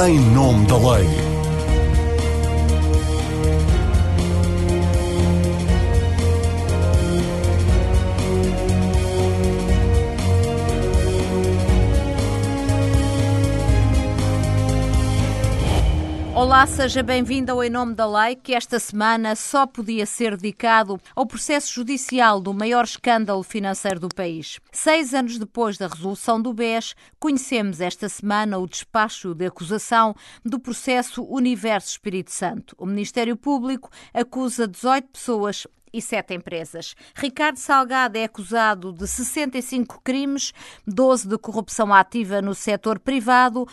Em nome da lei. Olá, seja bem-vindo ao Em Nome da Lei, que esta semana só podia ser dedicado ao processo judicial do maior escândalo financeiro do país. 6 anos depois da resolução do BES, conhecemos esta semana o despacho de acusação do processo Universo Espírito Santo. O Ministério Público acusa 18 pessoas e 7 empresas. Ricardo Salgado é acusado de 65 crimes, 12 de corrupção ativa no setor privado,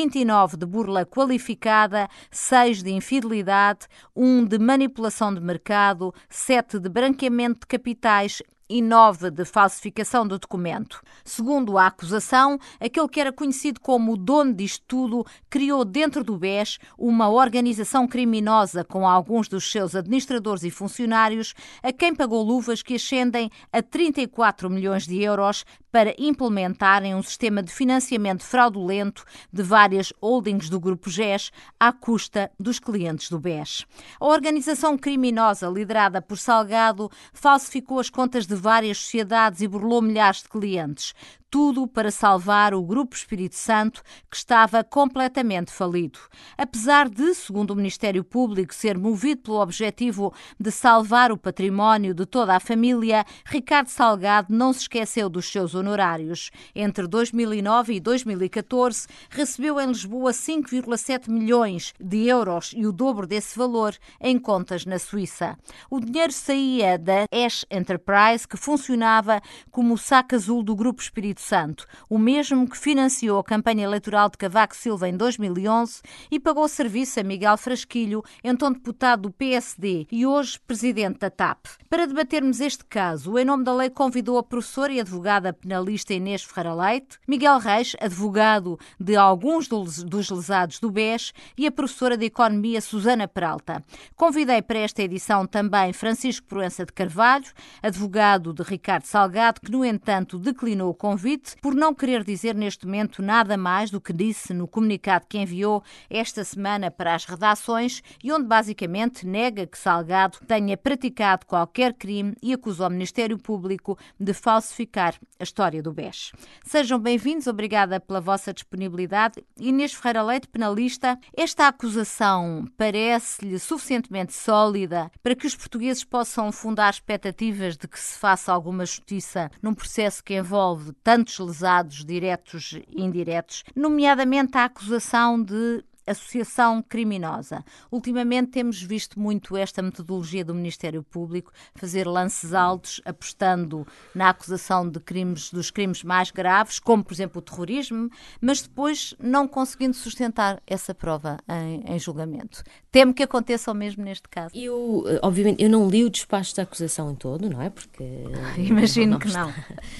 29 de burla qualificada, 6 de infidelidade, 1 de manipulação de mercado, 7 de branqueamento de capitais e 9 de falsificação do documento. Segundo a acusação, aquele que era conhecido como o dono disto tudo criou dentro do BES uma organização criminosa com alguns dos seus administradores e funcionários a quem pagou luvas que ascendem a 34 milhões de euros para implementarem um sistema de financiamento fraudulento de várias holdings do Grupo GES à custa dos clientes do BES. A organização criminosa liderada por Salgado falsificou as contas de várias sociedades e burlou milhares de clientes. Tudo para salvar o Grupo Espírito Santo, que estava completamente falido. Apesar de, segundo o Ministério Público, ser movido pelo objetivo de salvar o património de toda a família, Ricardo Salgado não se esqueceu dos seus honorários. Entre 2009 e 2014, recebeu em Lisboa 5,7 milhões de euros e o dobro desse valor em contas na Suíça. O dinheiro saía da Ash Enterprise, que funcionava como o saco azul do Grupo Espírito Santo, o mesmo que financiou a campanha eleitoral de Cavaco Silva em 2011 e pagou serviço a Miguel Frasquilho, então deputado do PSD e hoje presidente da TAP. Para debatermos este caso, o Em Nome da Lei convidou a professora e advogada penalista Inês Ferreira Leite, Miguel Reis, advogado de alguns dos lesados do BES, e a professora de Economia Susana Peralta. Convidei para esta edição também Francisco Proença de Carvalho, advogado de Ricardo Salgado, que no entanto declinou o convite por não querer dizer neste momento nada mais do que disse no comunicado que enviou esta semana para as redações e onde basicamente nega que Salgado tenha praticado qualquer crime e acusa o Ministério Público de falsificar a história do BES. Sejam bem-vindos, obrigada pela vossa disponibilidade. Inês Ferreira Leite, penalista, esta acusação parece-lhe suficientemente sólida para que os portugueses possam fundar expectativas de que se faça alguma justiça num processo que envolve tantos lesados diretos e indiretos, nomeadamente a acusação de associação criminosa. Ultimamente temos visto muito esta metodologia do Ministério Público, fazer lances altos, apostando na acusação de crimes, dos crimes mais graves, como por exemplo o terrorismo, mas depois não conseguindo sustentar essa prova em julgamento. Temo que aconteça o mesmo neste caso. Obviamente, eu não li o despacho da acusação em todo, não é? Porque imagino que não.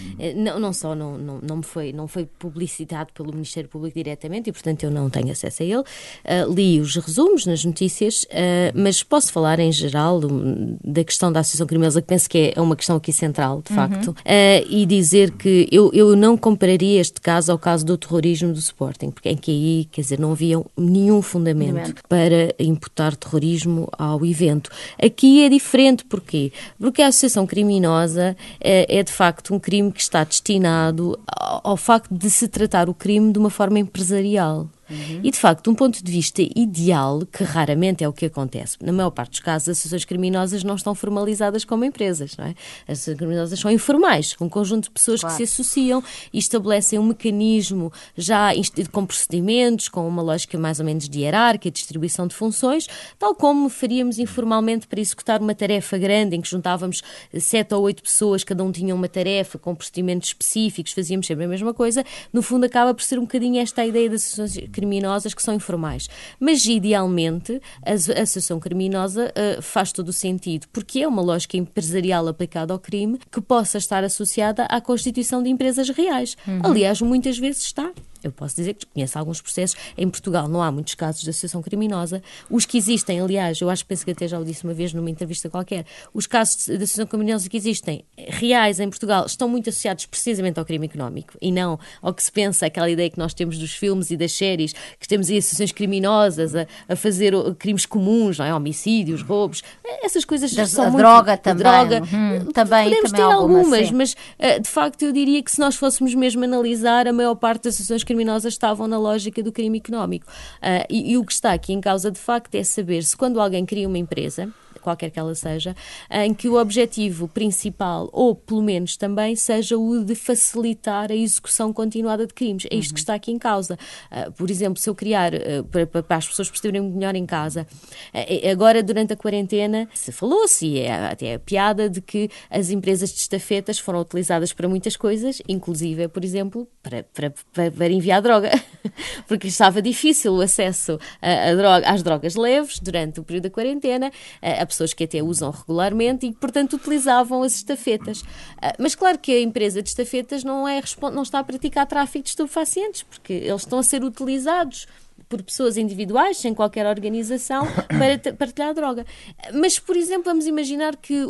Não foi publicitado pelo Ministério Público diretamente e, portanto, eu não tenho acesso a ele. Li os resumos nas notícias, mas posso falar em geral da questão da associação criminosa, que penso que é uma questão aqui central, de facto, e dizer que eu não compararia este caso ao caso do terrorismo do Sporting, porque em que aí, quer dizer, não havia nenhum fundamento para imputar terrorismo ao evento. Aqui é diferente, porquê? Porque a associação criminosa é de facto um crime que está destinado ao facto de se tratar o crime de uma forma empresarial. E, de facto, de um ponto de vista ideal, que raramente é o que acontece, na maior parte dos casos, as associações criminosas não estão formalizadas como empresas, não é? As associações criminosas são informais, um conjunto de pessoas que se associam e estabelecem um mecanismo já com procedimentos, com uma lógica mais ou menos de hierárquica, distribuição de funções, tal como faríamos informalmente para executar uma tarefa grande, em que juntávamos 7 ou 8 pessoas, cada um tinha uma tarefa com procedimentos específicos, fazíamos sempre a mesma coisa. No fundo, acaba por ser um bocadinho esta ideia das associações criminosas que são informais. Mas, idealmente, a associação criminosa faz todo o sentido, porque é uma lógica empresarial aplicada ao crime que possa estar associada à constituição de empresas reais. Aliás, muitas vezes está. Eu posso dizer que conheço alguns processos. Em Portugal não há muitos casos de associação criminosa. Os que existem, aliás, eu penso que até já o disse uma vez numa entrevista qualquer, os casos de associação criminosa que existem, reais em Portugal, estão muito associados precisamente ao crime económico e não ao que se pensa, aquela ideia que nós temos dos filmes e das séries, que temos aí associações criminosas a fazer crimes comuns, não é? Homicídios, roubos, essas coisas são muito... Droga também. Droga. Podemos ter algumas, mas de facto eu diria que se nós fôssemos mesmo analisar, a maior parte das associações criminosas estavam na lógica do crime económico. E o que está aqui em causa, de facto, é saber se quando alguém cria uma empresa, qualquer que ela seja, em que o objetivo principal, ou pelo menos também, seja o de facilitar a execução continuada de crimes. É isto que está aqui em causa. Por exemplo, se eu criar, para as pessoas perceberem melhor em casa, agora durante a quarentena, se falou-se, e é até a piada, de que as empresas de estafetas foram utilizadas para muitas coisas, inclusive, por exemplo, para enviar droga, porque estava difícil o acesso às drogas leves durante o período da quarentena. Há pessoas que até usam regularmente e, portanto, utilizavam as estafetas. Mas claro que a empresa de estafetas não está a praticar tráfico de estupefacientes, porque eles estão a ser utilizados por pessoas individuais, sem qualquer organização, para partilhar droga. Mas, por exemplo, vamos imaginar que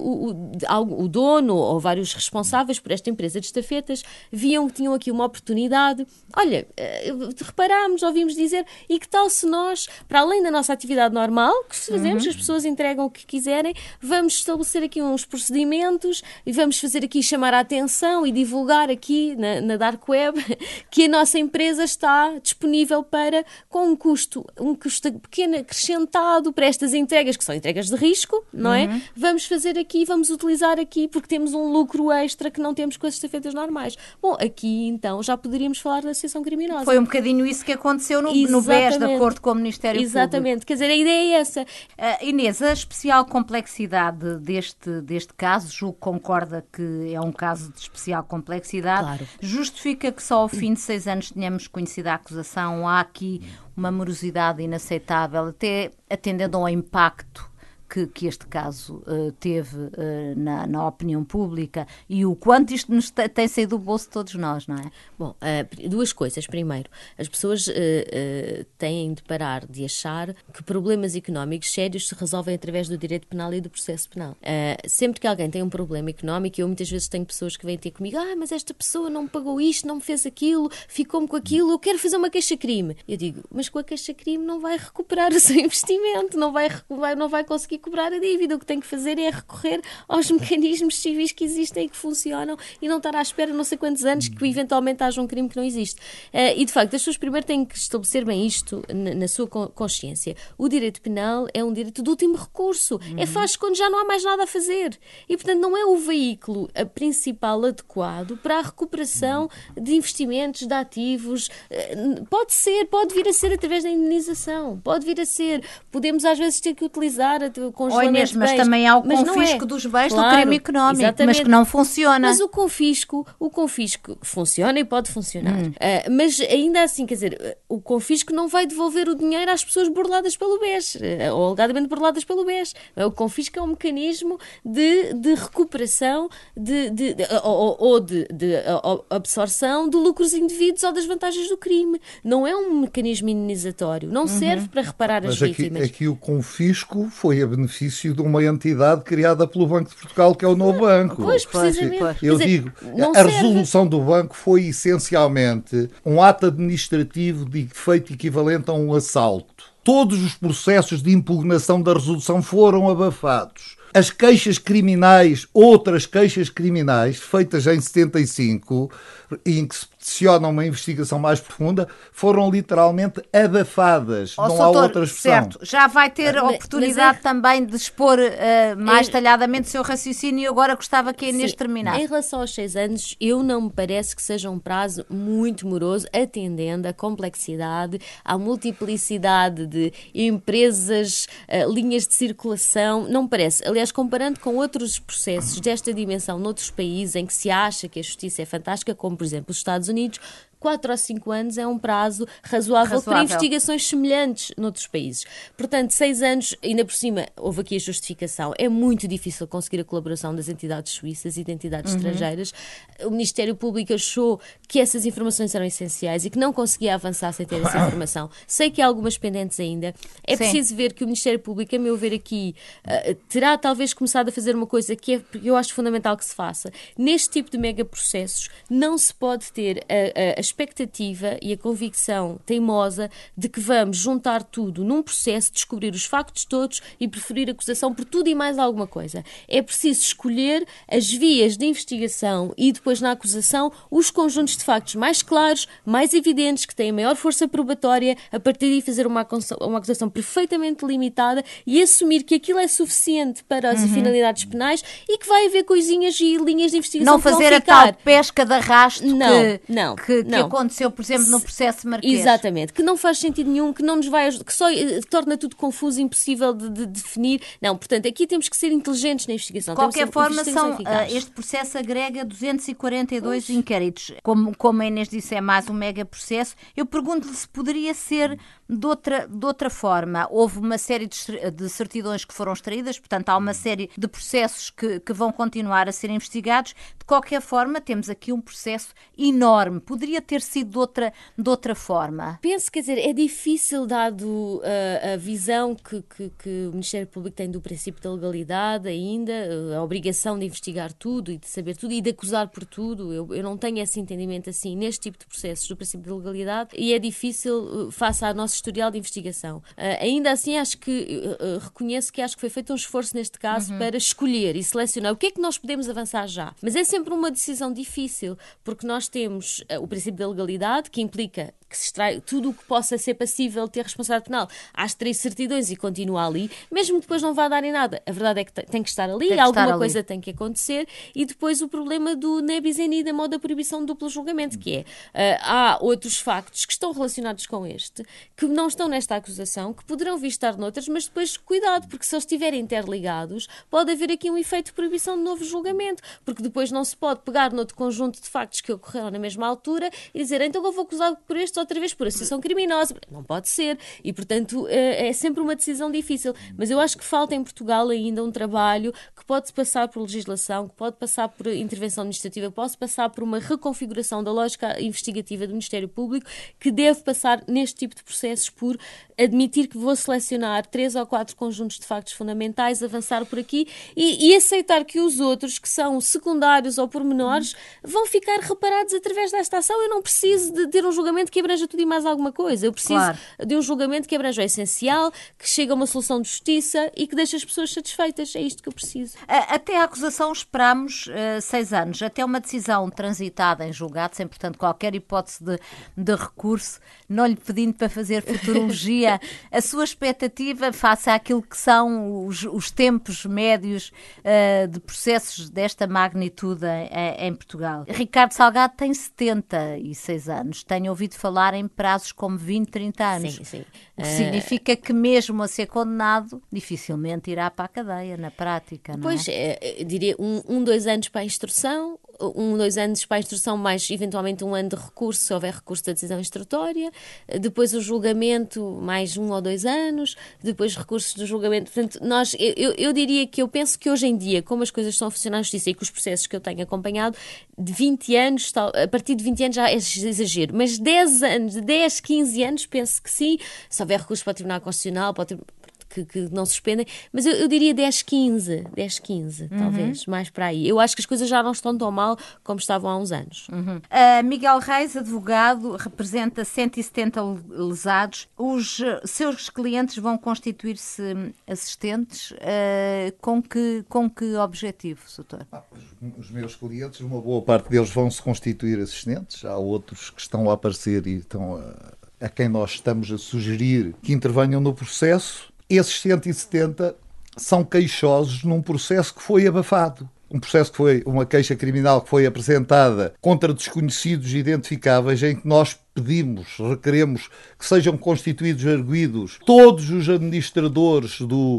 o dono ou vários responsáveis por esta empresa de estafetas viam que tinham aqui uma oportunidade. Olha, reparámos, ouvimos dizer, e que tal se nós, para além da nossa atividade normal, que fazemos, as pessoas entregam o que quiserem, vamos estabelecer aqui uns procedimentos e vamos fazer aqui chamar a atenção e divulgar aqui na Dark Web que a nossa empresa está disponível para, com um custo pequeno acrescentado para estas entregas, que são entregas de risco, não é? Vamos fazer aqui, vamos utilizar aqui, porque temos um lucro extra que não temos com as estafetas normais. Bom, aqui então já poderíamos falar da associação criminosa. Foi um bocadinho isso que aconteceu no BES, de acordo com o Ministério Público. Exatamente, quer dizer, a ideia é essa. Inês, a especial complexidade deste caso, julgo que concorda que é um caso de especial complexidade, claro. Justifica que só ao fim de 6 anos tenhamos conhecido a acusação. Há aqui uma morosidade inaceitável, até atendendo ao impacto que este caso teve na opinião pública e o quanto isto nos tem saído do bolso de todos nós, não é? Bom, duas coisas. Primeiro, as pessoas têm de parar de achar que problemas económicos sérios se resolvem através do direito penal e do processo penal. Sempre que alguém tem um problema económico, eu muitas vezes tenho pessoas que vêm ter comigo, mas esta pessoa não me pagou isto, não me fez aquilo, ficou-me com aquilo, eu quero fazer uma queixa-crime. Eu digo, mas com a queixa-crime não vai recuperar o seu investimento, não vai conseguir cobrar a dívida. O que tem que fazer é recorrer aos mecanismos civis que existem e que funcionam e não estar à espera não sei quantos anos que eventualmente haja um crime que não existe. E de facto, as pessoas primeiro têm que estabelecer bem isto na sua consciência. O direito penal é um direito de último recurso. É fácil quando já não há mais nada a fazer. E portanto não é o veículo principal adequado para a recuperação de investimentos, de ativos. Pode vir a ser através da indenização. Pode vir a ser. Podemos às vezes ter que utilizar congelamento de bens. Mas também há o confisco dos bens do crime económico, exatamente. Mas que não funciona. Mas o confisco funciona e pode funcionar. Mas ainda assim, quer dizer, o confisco não vai devolver o dinheiro às pessoas burladas pelo BES, ou alegadamente burladas pelo BES. O confisco é um mecanismo de recuperação ou de absorção de lucros indevidos ou das vantagens do crime. Não é um mecanismo indenizatório. Não serve para reparar as vítimas. Aqui o confisco foi a benefício de uma entidade criada pelo Banco de Portugal, que é o Novo Banco. Pois, precisamente. Eu digo, a resolução do banco foi essencialmente um ato administrativo de efeito equivalente a um assalto. Todos os processos de impugnação da resolução foram abafados. As queixas criminais, outras queixas criminais, feitas em 75, em que se peticiona uma investigação mais profunda, foram literalmente abafadas. Não há outra expressão. Certo, já vai ter a oportunidade também de expor mais talhadamente o seu raciocínio e agora gostava que a Inês terminasse. Em relação aos 6 anos, eu não me parece que seja um prazo muito moroso, atendendo à complexidade, à multiplicidade de empresas, linhas de circulação, não me parece. Aliás, comparando com outros processos desta dimensão noutros países em que se acha que a justiça é fantástica, como por exemplo os Estados Unidos, 4 ou 5 anos é um prazo razoável para investigações semelhantes noutros países. Portanto, 6 anos, ainda por cima, houve aqui a justificação. É muito difícil conseguir a colaboração das entidades suíças e de entidades estrangeiras. O Ministério Público achou que essas informações eram essenciais e que não conseguia avançar sem ter essa informação. Sei que há algumas pendentes ainda. É preciso ver que o Ministério Público, a meu ver aqui, terá talvez começado a fazer uma coisa que eu acho fundamental que se faça. Neste tipo de megaprocessos, não se pode ter a expectativa e a convicção teimosa de que vamos juntar tudo num processo, descobrir os factos todos e preferir acusação por tudo e mais alguma coisa. É preciso escolher as vias de investigação e depois na acusação os conjuntos de factos mais claros, mais evidentes, que têm maior força probatória, a partir daí fazer uma acusação perfeitamente limitada e assumir que aquilo é suficiente para as finalidades penais e que vai haver coisinhas e linhas de investigação não fazer a tal pesca de arrasto que aconteceu, por exemplo, no processo Marquês. Exatamente, que não faz sentido nenhum, que não nos vai ajudar, que só torna tudo confuso, impossível de definir. Não, portanto, aqui temos que ser inteligentes na investigação. De qualquer forma, este processo agrega 242 inquéritos. Como a Inês disse, é mais um mega processo. Eu pergunto-lhe se poderia ser de outra forma. Houve uma série de certidões que foram extraídas, portanto, há uma série de processos que vão continuar a ser investigados. De qualquer forma, temos aqui um processo enorme. Poderia ter sido de outra forma? Penso, quer dizer, é difícil, dado a visão que o Ministério Público tem do princípio da legalidade ainda, a obrigação de investigar tudo e de saber tudo e de acusar por tudo. Eu não tenho esse entendimento assim neste tipo de processos do princípio da legalidade e é difícil face ao nosso historial de investigação. Ainda assim, reconheço que acho que foi feito um esforço neste caso para escolher e selecionar o que é que nós podemos avançar já. Mas é sempre uma decisão difícil, porque nós temos o princípio da legalidade, que implica que se extrai tudo o que possa ser passível de ter responsabilidade penal. Há as 3 certidões e continua ali, mesmo que depois não vá dar em nada. A verdade é que tem que estar ali, alguma coisa tem que acontecer, e depois o problema do nebis in idem ou da proibição de duplo julgamento, que é, há outros factos que estão relacionados com este, que não estão nesta acusação, que poderão vir estar noutras, mas depois cuidado, porque se eles estiverem interligados, pode haver aqui um efeito de proibição de novo julgamento, porque depois não se pode pegar noutro conjunto de factos que ocorreram na mesma altura e dizer, então eu vou acusar por estes outra vez por associação criminosa. Não pode ser. E, portanto, é sempre uma decisão difícil. Mas eu acho que falta em Portugal ainda um trabalho que pode passar por legislação, que pode passar por intervenção administrativa, pode passar por uma reconfiguração da lógica investigativa do Ministério Público, que deve passar neste tipo de processos por admitir que vou selecionar 3 ou 4 conjuntos de factos fundamentais, avançar por aqui e aceitar que os outros, que são secundários ou pormenores, vão ficar reparados através desta ação. Eu não preciso de ter um julgamento que abranja tudo e mais alguma coisa. Eu preciso de um julgamento que abranja o essencial, que chegue a uma solução de justiça e que deixe as pessoas satisfeitas. É isto que eu preciso. Até a acusação esperamos 6 anos. Até uma decisão transitada em julgado, sem, portanto, qualquer hipótese de recurso, não lhe pedindo para fazer futurologia. A sua expectativa face àquilo que são os tempos médios de processos desta magnitude em Portugal? Ricardo Salgado tem 76 anos. Tenho ouvido falar em prazos como 20, 30 anos. Sim. O que significa que mesmo a ser condenado, dificilmente irá para a cadeia, na prática, não é? Pois, eu diria 2 anos para a instrução, 2 anos para a instrução, mais eventualmente 1 ano de recurso, se houver recurso da decisão instrutória, depois o julgamento, mais 1 ou 2 anos, depois recursos do julgamento. Portanto, eu diria que eu penso que hoje em dia, como as coisas estão a funcionar na justiça e com os processos que eu tenho acompanhado, de 20 anos, a partir de 20 anos já é exagero, mas 10 anos, 10, 15 anos, penso que sim, se houver recurso para o Tribunal Constitucional, para o que não suspendem, mas eu diria 10, 15, talvez, mais para aí. Eu acho que as coisas já não estão tão mal como estavam há uns anos. Miguel Reis, advogado, representa 170 lesados. Os seus clientes vão constituir-se assistentes? Com que objetivo, doutor? Os meus clientes, uma boa parte deles vão se constituir assistentes. Há outros que estão a aparecer e estão a quem nós estamos a sugerir que intervenham no processo. Esses 170 são queixosos num processo que foi abafado. Um processo que foi uma queixa criminal que foi apresentada contra desconhecidos identificáveis, em que nós requeremos que sejam constituídos arguidos todos os administradores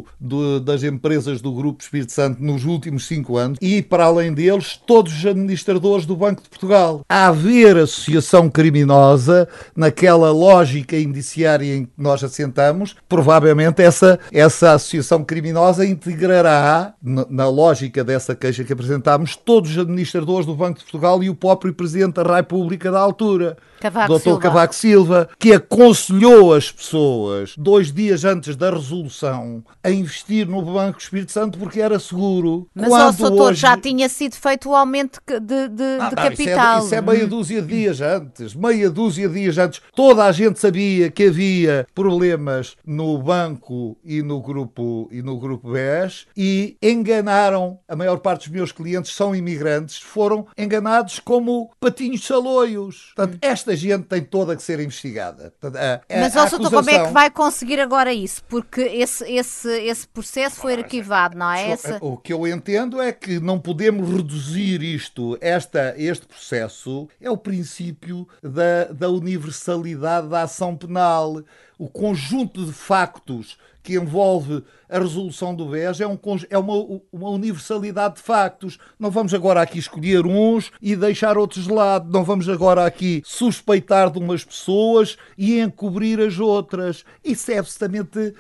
das empresas do Grupo Espírito Santo nos últimos 5 anos e, para além deles, todos os administradores do Banco de Portugal. A haver associação criminosa, naquela lógica indiciária em que nós assentamos, provavelmente essa associação criminosa integrará, na lógica dessa queixa que apresentámos, todos os administradores do Banco de Portugal e o próprio Presidente da República da altura, Dr. Cavaco Silva, que aconselhou as pessoas 2 dias antes da resolução a investir no Banco Espírito Santo porque era seguro. Mas, doutor, já tinha sido feito o aumento de capital. Isso é meia dúzia de dias antes. Meia dúzia de dias antes. Toda a gente sabia que havia problemas no banco e no grupo BES e enganaram. A maior parte dos meus clientes são imigrantes, foram enganados como patinhos saloios. Portanto, esta gente tem toda que ser investigada. Mas, doutor, como é que vai conseguir agora isso? Porque esse processo foi arquivado, não é? O que eu entendo é que não podemos reduzir este processo, é o princípio da universalidade da ação penal. O conjunto de factos que envolve a resolução do BES é uma universalidade de factos. Não vamos agora aqui escolher uns e deixar outros de lado. Não vamos agora aqui suspeitar de umas pessoas e encobrir as outras. Isso é absolutamente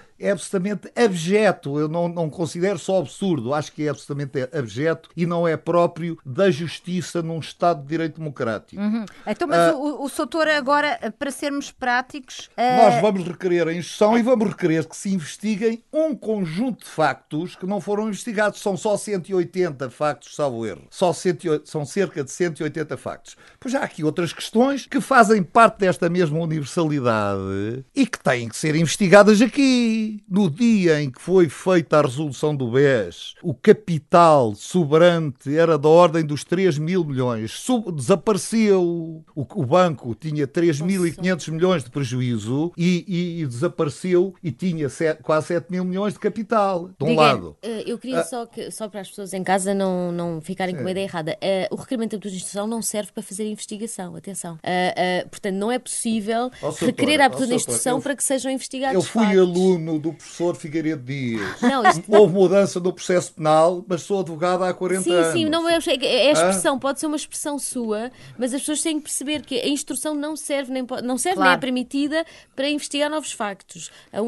abjeto. Eu não considero só absurdo. Acho que é absolutamente abjeto e não é próprio da justiça num Estado de Direito Democrático. Então, mas o doutor agora, para sermos práticos... Nós vamos requerer a instrução e vamos requerer que se investiguem um conjunto de factos que não foram investigados. São só 180 factos, salvo erro. São cerca de 180 factos. Pois há aqui outras questões que fazem parte desta mesma universalidade e que têm que ser investigadas aqui. No dia em que foi feita a resolução do BES, o capital sobrante era da ordem dos 3 mil milhões. Desapareceu. O banco tinha 3.500 milhões de prejuízo e desapareceu e tinha quase 7 mil milhões de capital, de um lado. Eu queria só para as pessoas em casa não ficarem com uma ideia errada. O requerimento da instrução não serve para fazer investigação, atenção. Portanto, não é possível requerer a abertura da instrução para que sejam investigados. Eu fui aluno do professor Figueiredo Dias. Houve mudança no processo penal, mas sou advogado há 40 anos. Sim, não é a expressão, pode ser uma expressão sua, mas as pessoas têm que perceber que a instrução não serve nem é permitida para investigar novos factos.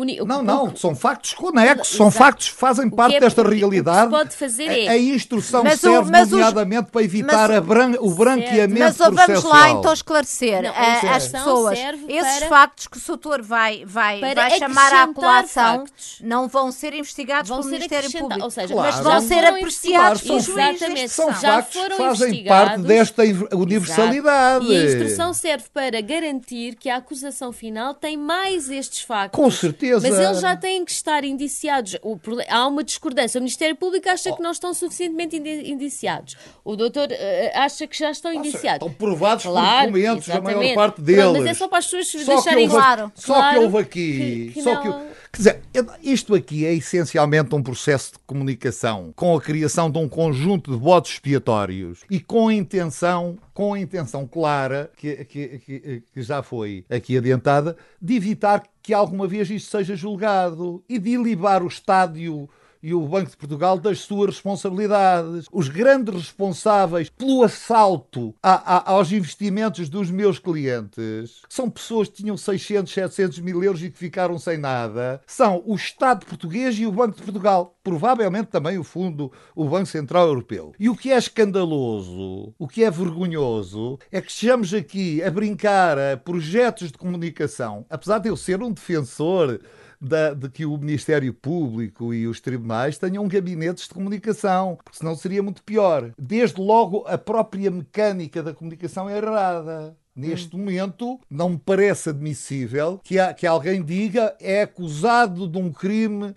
São factos conexos, são factos que fazem parte desta realidade. O que se pode fazer a instrução serve nomeadamente para evitar o branqueamento processual. Mas vamos lá então esclarecer às pessoas. Esses factos que o doutor vai chamar à colação não vão ser investigados pelo Ministério Público. Ou seja, mas vão ser apreciados pelo juiz. Exatamente. São factos que fazem parte desta universalidade. E a instrução serve para garantir que a acusação final tem mais estes factos. Com certeza. Mas eles já têm que estar indiciados. Há uma discordância. O Ministério Público acha que não estão suficientemente indiciados. O doutor acha que já estão indiciados. Estão provados por documentos, a maior parte deles. Mas é só para as pessoas deixarem claro. Só que houve aqui... Quer dizer, isto aqui é essencialmente um processo de comunicação com a criação de um conjunto de bodes expiatórios e com a intenção clara, que já foi aqui adiantada, de evitar que alguma vez isto seja julgado e de ilibar o Estado e o Banco de Portugal das suas responsabilidades. Os grandes responsáveis pelo assalto aos investimentos dos meus clientes são pessoas que tinham 600, 700 mil euros e que ficaram sem nada. São o Estado português e o Banco de Portugal. Provavelmente também o Banco Central Europeu. E o que é escandaloso, o que é vergonhoso, é que estejamos aqui a brincar a projetos de comunicação, apesar de eu ser um defensor de que o Ministério Público e os tribunais tenham gabinetes de comunicação, porque senão seria muito pior. Desde logo, a própria mecânica da comunicação é errada. Neste momento, não me parece admissível que alguém diga é acusado de um crime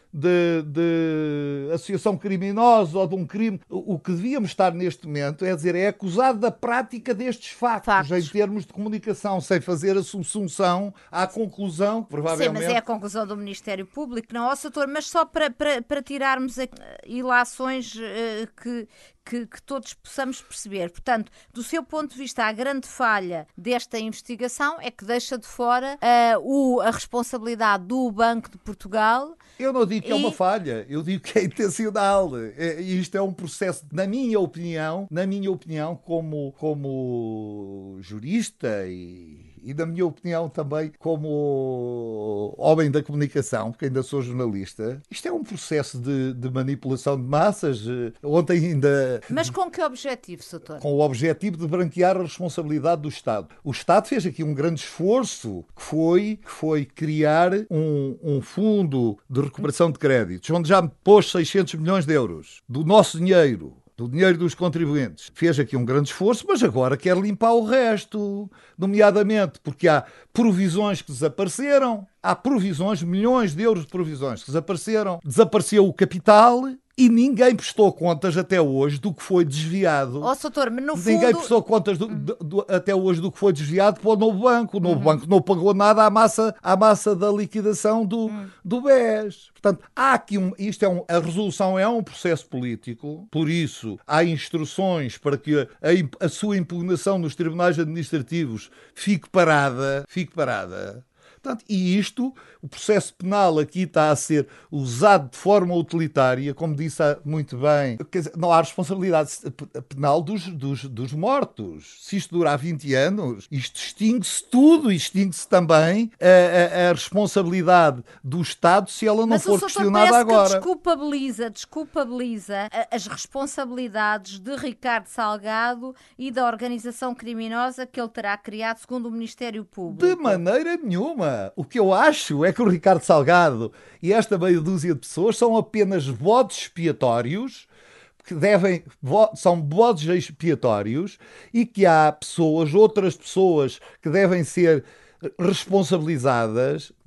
de associação criminosa ou de um crime. O que devíamos estar neste momento é dizer é acusado da prática destes factos. Em termos de comunicação, sem fazer a subsunção à conclusão, que provavelmente... Sim, mas é a conclusão do Ministério Público, não, doutor, mas só para tirarmos ilações que que todos possamos perceber. Portanto, do seu ponto de vista, a grande falha desta investigação é que deixa de fora a responsabilidade do Banco de Portugal. Eu não digo que é uma falha, eu digo que é intencional. Isto é um processo, na minha opinião, como jurista e na minha opinião também como homem da comunicação, porque ainda sou jornalista, isto é um processo de manipulação de massas. Ontem ainda... Mas com que objetivo, Soutor? Com o objetivo de branquear a responsabilidade do Estado. O Estado fez aqui um grande esforço, que foi criar um fundo de recuperação de créditos, onde já pôs 600 milhões de euros do nosso dinheiro, do dinheiro dos contribuintes. Fez aqui um grande esforço, mas agora quer limpar o resto, nomeadamente porque há provisões que desapareceram, há provisões, milhões de euros de provisões que desapareceram, desapareceu o capital e ninguém prestou contas até hoje do que foi desviado. Soutor, mas no fundo... Ninguém prestou contas até hoje do que foi desviado para o novo banco. O novo banco não pagou nada à massa da liquidação do BES. Portanto, há aqui a resolução é um processo político, por isso há instruções para que a sua impugnação nos tribunais administrativos fique parada. Portanto, e o processo penal aqui está a ser usado de forma utilitária, como disse muito bem. Quer dizer, não há responsabilidade penal dos mortos. Se isto durar 20 anos, isto extingue-se tudo, extingue-se também a responsabilidade do Estado se ela não for questionada agora. Que desculpabiliza as responsabilidades de Ricardo Salgado e da organização criminosa que ele terá criado, segundo o Ministério Público. De maneira nenhuma. O que eu acho é que o Ricardo Salgado e esta meia dúzia de pessoas são apenas bodes expiatórios, são bodes expiatórios, e que há outras pessoas que devem ser responsabilizadas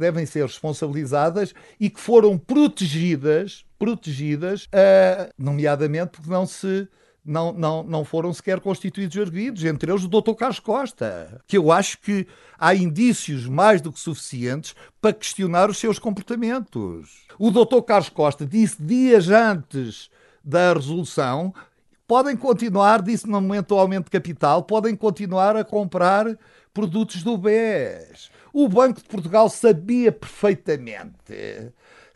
e que foram protegidas, nomeadamente porque não foram sequer constituídos arguidos, entre eles o Dr. Carlos Costa, que eu acho que há indícios mais do que suficientes para questionar os seus comportamentos. O Dr. Carlos Costa disse dias antes da resolução, podem continuar, disse no momento do aumento de capital, podem continuar a comprar produtos do BES. O Banco de Portugal sabia perfeitamente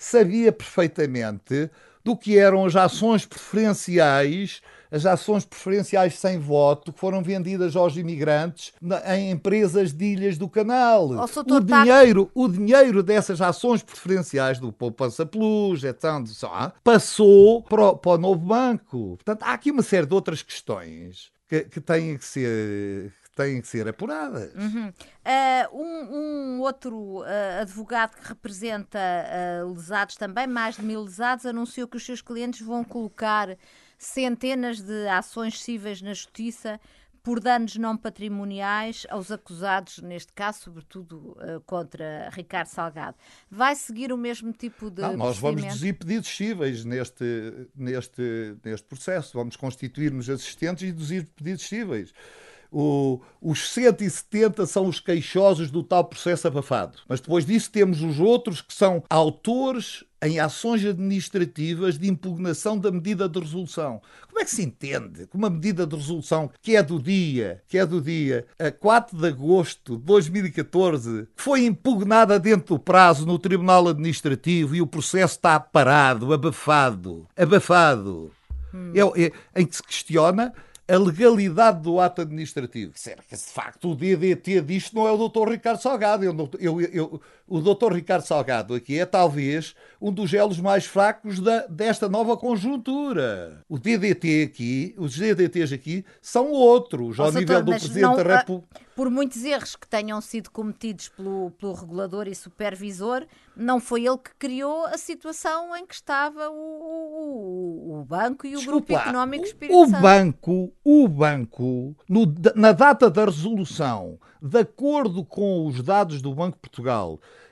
do que eram as ações preferenciais sem voto que foram vendidas aos imigrantes em empresas de ilhas do Canal. O dinheiro dessas ações preferenciais do Poupança Plus, passou para o novo banco. Portanto, há aqui uma série de outras questões que têm que ser apuradas. Um outro advogado que representa lesados também, mais de 1000 lesados, anunciou que os seus clientes vão colocar centenas de ações cíveis na Justiça por danos não patrimoniais aos acusados, neste caso, sobretudo contra Ricardo Salgado. Vai seguir o mesmo tipo de procedimento? Nós vamos deduzir pedidos cíveis neste processo. Vamos constituir-nos assistentes e deduzir pedidos cíveis. Os 170 são os queixosos do tal processo abafado. Mas depois disso temos os outros que são autores em ações administrativas de impugnação da medida de resolução. Como é que se entende que uma medida de resolução que é do dia a 4 de agosto de 2014 foi impugnada dentro do prazo no Tribunal Administrativo e o processo está parado, abafado, em que se questiona a legalidade do ato administrativo. Será que, de facto, o DDT disto não é o Dr. Ricardo Salgado? O Dr. Ricardo Salgado aqui é, talvez, um dos elos mais fracos desta nova conjuntura. Os DDTs aqui são outros, ao nível do Presidente da República. Por muitos erros que tenham sido cometidos pelo regulador e supervisor, não foi ele que criou a situação em que estava o banco e o Grupo Económico Espírito Santo. O banco, na data da resolução, de acordo com os dados do Banco de Portugal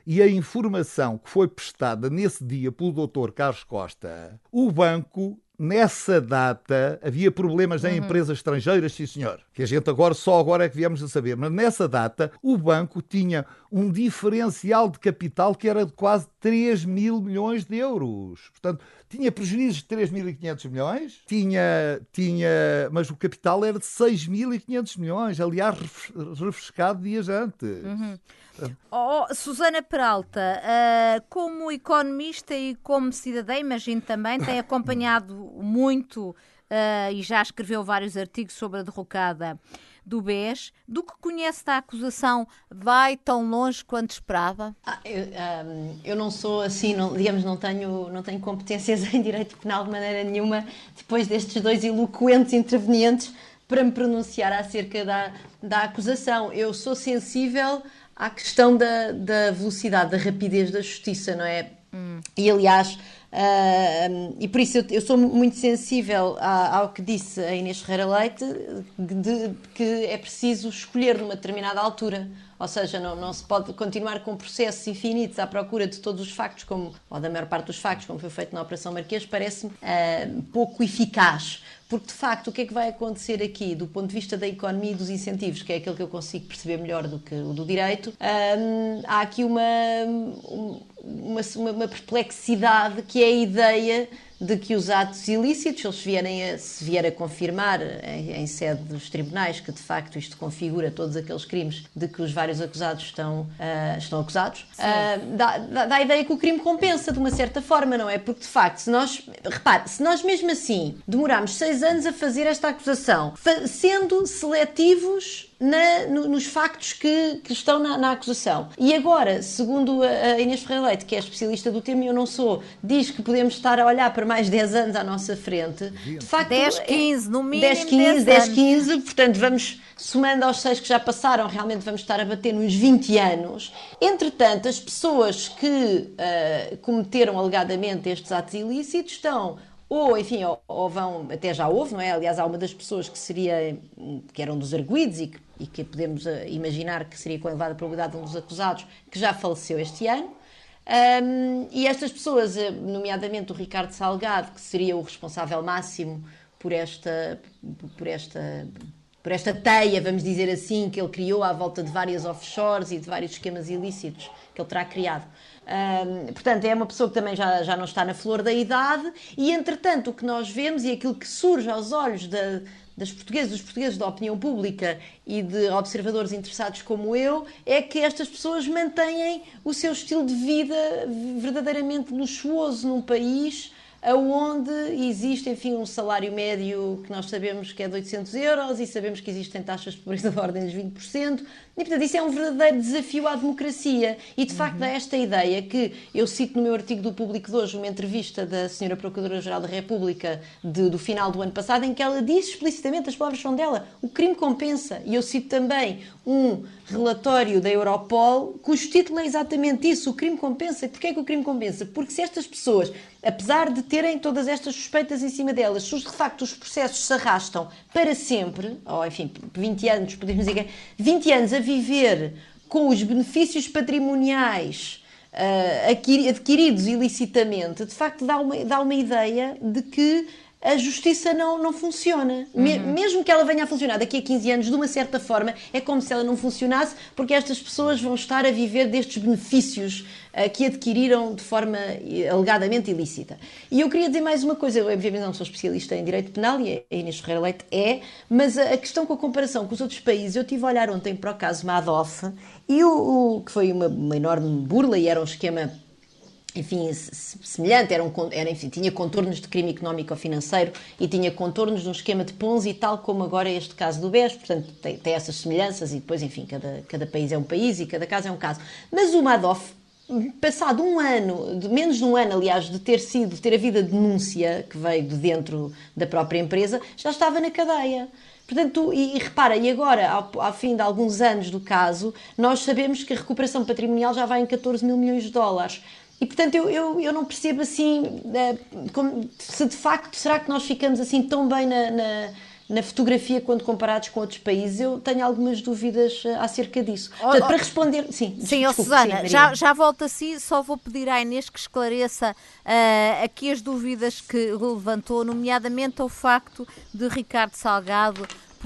e a informação que foi prestada nesse dia pelo Dr. Carlos Costa, o banco, nessa data, havia problemas em empresas estrangeiras, sim senhor, que a gente só agora é que viemos a saber, mas nessa data o banco tinha um diferencial de capital que era de quase 3 mil milhões de euros. Portanto, tinha prejuízos de 3.500 milhões, mas o capital era de 6.500 milhões, aliás, refrescado dias antes. Susana Peralta, como economista e como cidadã, imagino também, tem acompanhado muito e já escreveu vários artigos sobre a derrocada do BES. Do que conhece da acusação, vai tão longe quanto esperava? Eu não sou assim, não tenho competências em direito penal de maneira nenhuma, depois destes dois eloquentes intervenientes, para me pronunciar acerca da acusação. Eu sou sensível à questão da velocidade, da rapidez da justiça, não é? E aliás, e por isso eu sou muito sensível ao que disse a Inês Ferreira Leite, que é preciso escolher numa determinada altura. Ou seja, não se pode continuar com processos infinitos à procura de todos os factos, ou da maior parte dos factos, como foi feito na Operação Marquês, parece-me pouco eficaz. Porque, de facto, o que é que vai acontecer aqui, do ponto de vista da economia e dos incentivos, que é aquilo que eu consigo perceber melhor do que o do direito, há aqui uma perplexidade, que é a ideia de que os atos ilícitos, se vier a confirmar em sede dos tribunais que de facto isto configura todos aqueles crimes de que os vários acusados estão acusados, dá a ideia que o crime compensa de uma certa forma, não é? Porque de facto, se nós mesmo assim demorarmos 6 anos a fazer esta acusação, sendo seletivos nos factos que estão na acusação. E agora, segundo a Inês Ferreira Leite, que é especialista do tema e eu não sou, diz que podemos estar a olhar para mais 10 anos à nossa frente. De facto, 10, 15, no mínimo 10, 15, portanto vamos, somando aos 6 que já passaram, realmente vamos estar a bater nos 20 anos. Entretanto, as pessoas que cometeram alegadamente estes atos ilícitos estão... ou vão, até já houve, não é? Aliás, há uma das pessoas que eram dos arguidos e que podemos imaginar que seria com elevada probabilidade um dos acusados, que já faleceu este ano. E estas pessoas, nomeadamente o Ricardo Salgado, que seria o responsável máximo por esta teia, vamos dizer assim, que ele criou à volta de várias offshores e de vários esquemas ilícitos que ele terá criado. Portanto, é uma pessoa que também já não está na flor da idade e, entretanto, o que nós vemos e aquilo que surge aos olhos dos portugueses da opinião pública e de observadores interessados como eu, é que estas pessoas mantêm o seu estilo de vida verdadeiramente luxuoso num país onde existe, enfim, um salário médio que nós sabemos que é de 800 euros e sabemos que existem taxas de pobreza da ordem dos 20%. E, portanto, isso é um verdadeiro desafio à democracia. E, de facto, dá esta ideia que eu cito no meu artigo do Público de hoje, uma entrevista da Sra. Procuradora-Geral da República do final do ano passado, em que ela diz explicitamente, as palavras são dela, o crime compensa. E eu cito também um relatório da Europol, cujo título é exatamente isso, o crime compensa. Porquê é que o crime compensa? Porque se estas pessoas, apesar de terem todas estas suspeitas em cima delas, se de facto os processos se arrastam para sempre, ou enfim, 20 anos, podemos dizer, 20 anos a viver com os benefícios patrimoniais adquiridos ilicitamente, de facto dá uma ideia de que a justiça não funciona. Mesmo que ela venha a funcionar daqui a 15 anos, de uma certa forma, é como se ela não funcionasse, porque estas pessoas vão estar a viver destes benefícios que adquiriram de forma alegadamente ilícita. E eu queria dizer mais uma coisa, eu obviamente não sou especialista em direito penal, e a Inês Ferreira Leite mas a questão com a comparação com os outros países, eu estive a olhar ontem para o caso Madoff, e que foi uma enorme burla, e era um esquema, enfim, semelhante, enfim, tinha contornos de crime económico ou financeiro e tinha contornos de um esquema de Ponzi, tal como agora é este caso do BES, portanto tem essas semelhanças e depois, enfim, cada país é um país e cada caso é um caso. Mas o Madoff, passado menos de um ano, aliás, de ter havido a denúncia que veio de dentro da própria empresa, já estava na cadeia. Portanto, e repara, e agora, ao fim de alguns anos do caso, nós sabemos que a recuperação patrimonial já vai em 14 mil milhões de dólares. E, portanto, eu não percebo assim, se de facto, será que nós ficamos assim tão bem na fotografia quando comparados com outros países. Eu tenho algumas dúvidas acerca disso. Portanto, para responder... Sim, Susana, já volto assim, só vou pedir à Inês que esclareça aqui as dúvidas que levantou, nomeadamente ao facto de Ricardo Salgado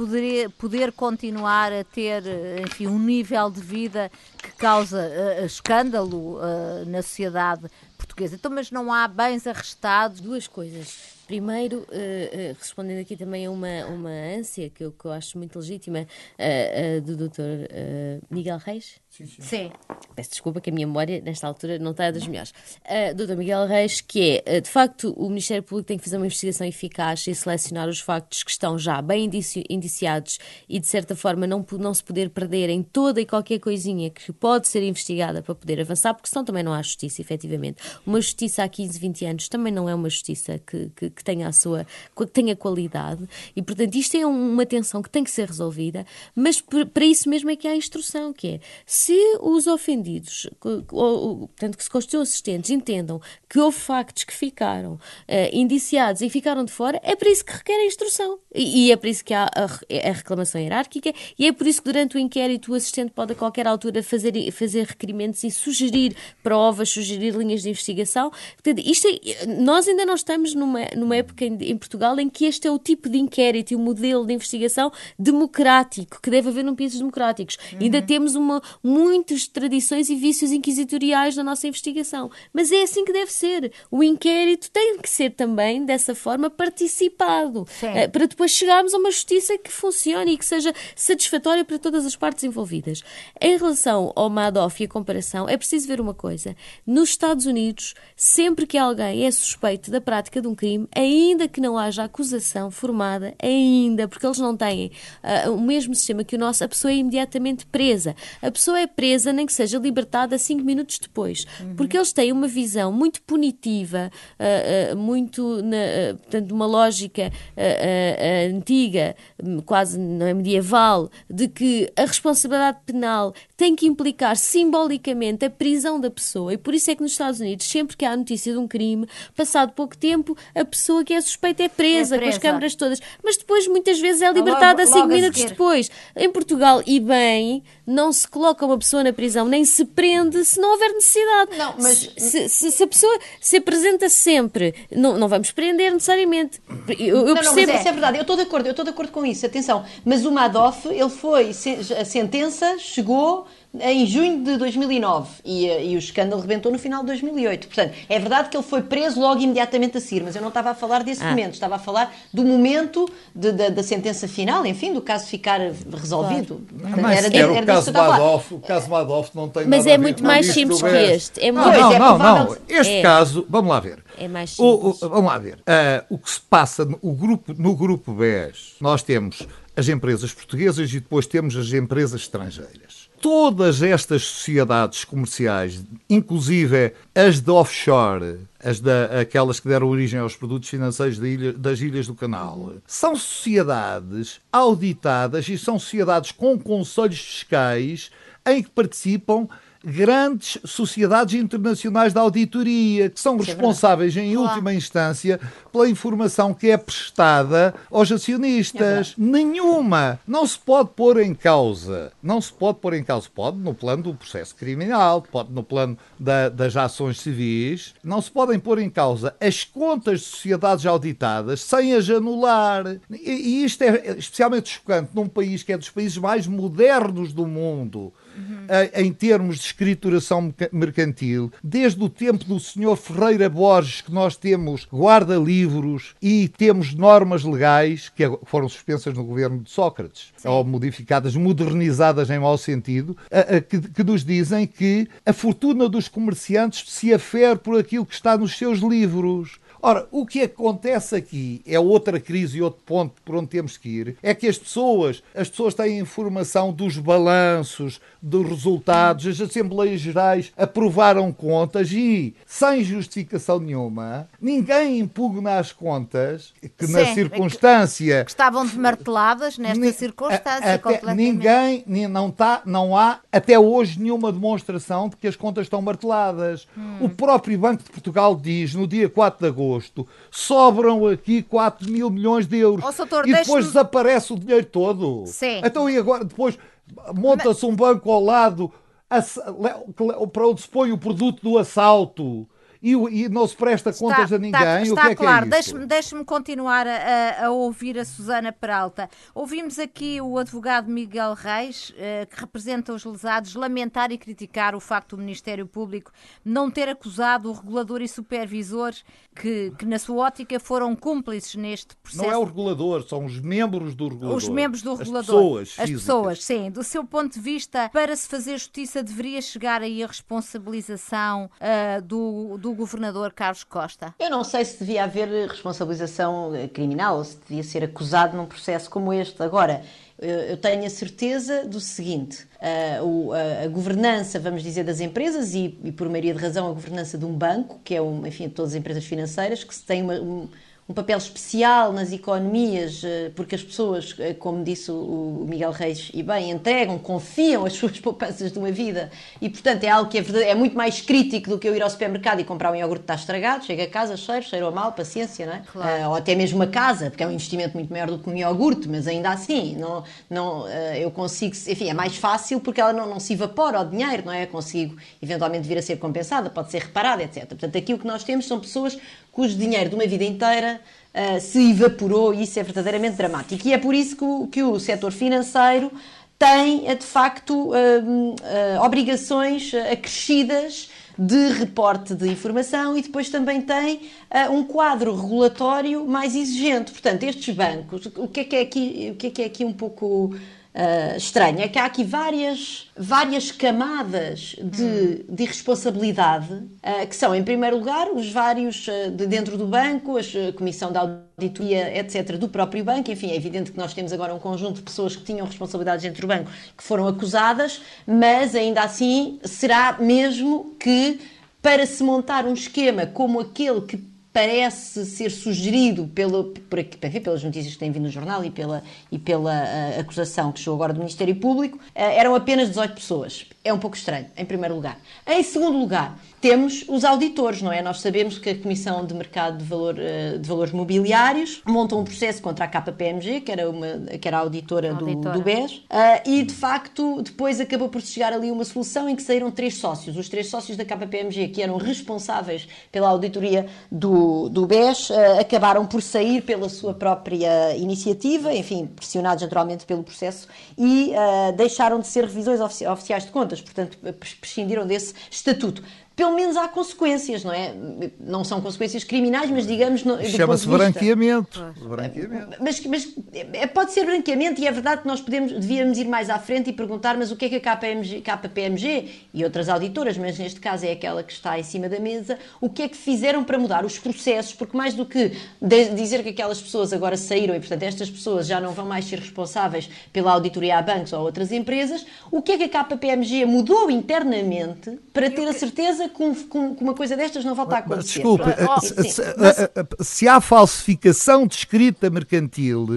poder continuar a ter, enfim, um nível de vida que causa escândalo na sociedade portuguesa. Então, mas não há bens arrestados? Duas coisas. Primeiro, respondendo aqui também a uma ância que eu acho muito legítima, do Dr. Miguel Reis. Sim. Peço desculpa que a minha memória, nesta altura, não está das melhores. Dr. Miguel Reis, que é, de facto, o Ministério Público tem que fazer uma investigação eficaz e selecionar os factos que estão já bem indiciados e, de certa forma, não se poder perder em toda e qualquer coisinha que pode ser investigada para poder avançar, porque senão também não há justiça, efetivamente. Uma justiça há 15, 20 anos também não é uma justiça que tenha que tenha qualidade e, portanto, isto é uma tensão que tem que ser resolvida, mas para isso mesmo é que há a instrução, que é, se os ofendidos, portanto, que se constituam assistentes, entendam que houve factos que ficaram indiciados e ficaram de fora, é para isso que requer a instrução. E é para isso que há a reclamação hierárquica e é por isso que durante o inquérito o assistente pode a qualquer altura fazer requerimentos e sugerir provas, sugerir linhas de investigação. Portanto, nós ainda não estamos numa época em Portugal em que este é o tipo de inquérito e o modelo de investigação democrático que deve haver num países democráticos. Ainda temos muitas tradições e vícios inquisitoriais na nossa investigação. Mas é assim que deve ser. O inquérito tem que ser também, dessa forma, participado. Para depois chegarmos a uma justiça que funcione e que seja satisfatória para todas as partes envolvidas. Em relação ao Madoff e a comparação, é preciso ver uma coisa. Nos Estados Unidos, sempre que alguém é suspeito da prática de um crime, ainda que não haja acusação formada, porque eles não têm o mesmo sistema que o nosso, a pessoa é imediatamente presa. A pessoa é presa, nem que seja libertada 5 minutos depois. Porque eles têm uma visão muito punitiva, portanto, uma lógica antiga, quase não é medieval, de que a responsabilidade penal tem que implicar simbolicamente a prisão da pessoa. E por isso é que nos Estados Unidos, sempre que há notícia de um crime, passado pouco tempo, a pessoa que é suspeita é presa. Com as câmaras todas. Mas depois, muitas vezes, é libertada 5 minutos depois. Em Portugal, e bem, não se coloca uma pessoa na prisão, nem se prende se não houver necessidade. Não, mas... se a pessoa se apresenta sempre, não vamos prender necessariamente. Eu percebo... Mas isso é verdade, eu estou de acordo com isso, atenção. Mas o Madoff, a sentença chegou em junho de 2009 e o escândalo rebentou no final de 2008. Portanto, é verdade que ele foi preso logo imediatamente a seguir, mas eu não estava a falar desse momento, estava a falar do momento da sentença final, enfim, do caso ficar resolvido. Claro. Portanto, o caso Madoff não tem mas nada a ver. Mas é muito mais simples que este. Não. Este caso, vamos lá ver. É mais simples. Vamos lá ver. O que se passa no grupo BES, nós temos as empresas portuguesas e depois temos as empresas estrangeiras. Todas estas sociedades comerciais, inclusive as de offshore, aquelas que deram origem aos produtos financeiros das Ilhas do Canal, são sociedades auditadas e são sociedades com conselhos fiscais em que participam grandes sociedades internacionais de auditoria, que são responsáveis, em última instância, pela informação que é prestada aos acionistas. Nenhuma. Não se pode pôr em causa. Pode no plano do processo criminal, pode no plano das ações civis. Não se podem pôr em causa as contas de sociedades auditadas sem as anular. E isto é especialmente chocante num país que é dos países mais modernos do mundo, em termos de escrituração mercantil, desde o tempo do Sr. Ferreira Borges, que nós temos guarda-livros e temos normas legais que foram suspensas no governo de Sócrates, ou modificadas, modernizadas em mau sentido, que nos dizem que a fortuna dos comerciantes se afere por aquilo que está nos seus livros. Ora, o que acontece aqui é outra crise e outro ponto por onde temos que ir, é que as pessoas têm informação dos balanços, dos resultados, as Assembleias Gerais aprovaram contas e, sem justificação nenhuma, ninguém impugna as contas, que na circunstância... Que estavam desmarteladas nesta circunstância, completamente. Não há até hoje nenhuma demonstração de que as contas estão marteladas. O próprio Banco de Portugal diz, no dia 4 de agosto, imposto, sobram aqui 4 mil milhões de euros. Doutor, e depois desaparece o dinheiro todo. Sim. Então, e agora, depois monta-se um banco ao lado para onde se põe o produto do assalto. E não se presta contas a ninguém. Está claro. É isso? Deixe-me continuar a ouvir a Susana Peralta. Ouvimos aqui o advogado Miguel Reis, que representa os lesados, lamentar e criticar o facto do Ministério Público não ter acusado o regulador e supervisor que na sua ótica foram cúmplices neste processo. Não é o regulador, são os membros do regulador. Os membros do regulador. As pessoas, sim. Do seu ponto de vista, para se fazer justiça, deveria chegar aí a responsabilização do governador Carlos Costa? Eu não sei se devia haver responsabilização criminal ou se devia ser acusado num processo como este. Agora, eu tenho a certeza do seguinte, a governança, vamos dizer, das empresas e por maioria de razão a governança de um banco, que é, enfim, todas as empresas financeiras, que se tem um papel especial nas economias, porque as pessoas, como disse o Miguel Reis, e bem, entregam, confiam as suas poupanças de uma vida e, portanto, é algo que é muito mais crítico do que eu ir ao supermercado e comprar um iogurte que está estragado, chega a casa, cheiro mal, paciência, não é? Claro. Ou até mesmo uma casa, porque é um investimento muito maior do que um iogurte, mas ainda assim, eu consigo, enfim, é mais fácil porque ela não se evapora o dinheiro, não é? Eu consigo, eventualmente, vir a ser compensada, pode ser reparada, etc. Portanto, aqui o que nós temos são pessoas cujo dinheiro de uma vida inteira se evaporou e isso é verdadeiramente dramático. E é por isso que o setor financeiro tem, de facto, obrigações acrescidas de reporte de informação e depois também tem um quadro regulatório mais exigente. Portanto, estes bancos, o que é aqui um pouco estranho é que há aqui várias camadas de responsabilidade, que são, em primeiro lugar, os vários de dentro do banco, a comissão de auditoria, etc., do próprio banco. Enfim, é evidente que nós temos agora um conjunto de pessoas que tinham responsabilidades dentro do banco que foram acusadas, mas ainda assim será mesmo que, para se montar um esquema como aquele que parece ser sugerido pelas notícias que têm vindo no jornal e pela acusação que chegou agora do Ministério Público, eram apenas 18 pessoas. É um pouco estranho, em primeiro lugar. Em segundo lugar, temos os auditores, não é? Nós sabemos que a Comissão de Mercado de Valores Mobiliários montou um processo contra a KPMG, que era a auditora. Do BES, e, de facto, depois acabou por chegar ali uma solução em que saíram 3 sócios. Os 3 sócios da KPMG, que eram responsáveis pela auditoria do BES, acabaram por sair pela sua própria iniciativa, enfim, pressionados naturalmente pelo processo, e deixaram de ser revisores oficiais de contas, portanto, prescindiram desse estatuto. Pelo menos há consequências, não é? Não são consequências criminais, mas digamos... Chama-se branqueamento. Mas pode ser branqueamento e é verdade que nós devíamos ir mais à frente e perguntar, mas o que é que a KPMG e outras auditoras, mas neste caso é aquela que está em cima da mesa, o que é que fizeram para mudar os processos? Porque mais do que dizer que aquelas pessoas agora saíram e, portanto, estas pessoas já não vão mais ser responsáveis pela auditoria a bancos ou a outras empresas, o que é que a KPMG mudou internamente para ter a certeza que uma coisa destas não volta a acontecer? Desculpe, se há falsificação de escrita mercantil,